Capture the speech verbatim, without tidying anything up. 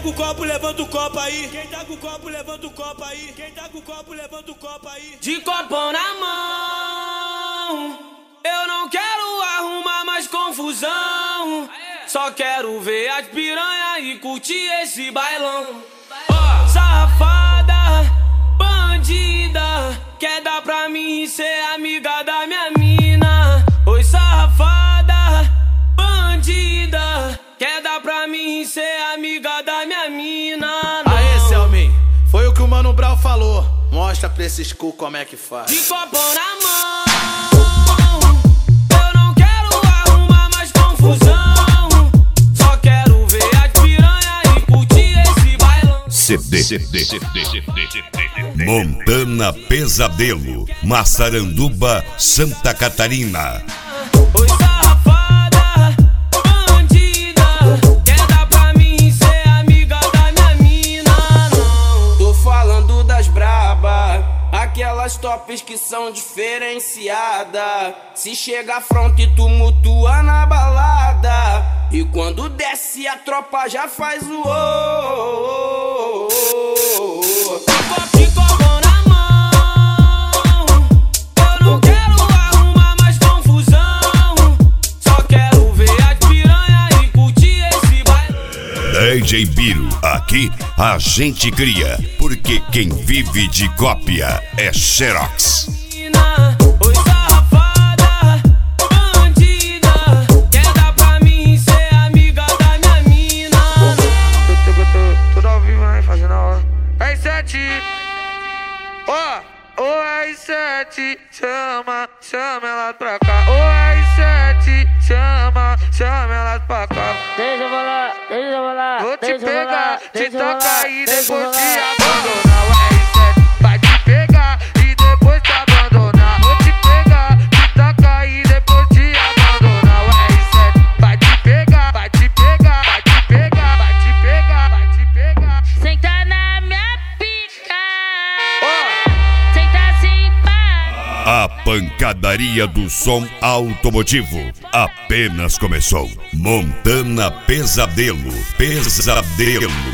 com o copo, levanta o copo aí. Quem tá com o copo, levanta o copo aí. Quem tá com o copo, levanta o copo aí. De copão na mão, eu não quero arrumar mais confusão. Só quero ver as piranha e curtir esse bailão. Oh, safada, bandida, quer dar pra mim ser amiga da minha mina. Oi, safada, bandida, quer dar pra mim ser amiga da minha mina. Não. Aê, Selmin, foi o que o Mano Brown falou. Mostra pra esses cu como é que faz. De copão na mão, eu não quero arrumar mais confusão. Só quero ver as piranha e curtir esse bailão. C D, C D, C D, C D, C D. Montana Pesadelo, Massaranduba, Santa Catarina. Oi, safada, bandida, quer dar pra mim ser amiga da minha mina. Não. Tô falando das braba, aquelas tops que são diferenciadas. Se chega front e tumultua na balada, e quando desce a tropa já faz o ô. De copão na mão, eu não quero arrumar mais confusão. Só quero ver as piranha e curtir esse bailão. D J Biro, aqui a gente cria, porque quem vive de cópia é Xerox. Oi, safada, bandida, quer dar pra mim ser amiga da minha mina. Tô, tô, tô, tudo ao vivo, hein, fazendo a hora. R sete, ó, o R sete, chama, chama ela pra cá. O R sete, chama, chama ela pra cá. Deixa eu falar, deixa eu falar. Vou te deixa eu pegar, falar, te deixa eu tocar falar, e deixa eu depois te falar. abandonar. O R sete vai te pegar e depois te abandonar. Vou te pegar, te tocar e depois te abandonar. O R sete vai te pegar, vai te pegar, vai te pegar, vai te pegar, vai te pegar. Senta na minha pica, Ó. senta assim, pá. A pancadaria do som automotivo apenas começou. Montana Pesadelo, Pesadelo.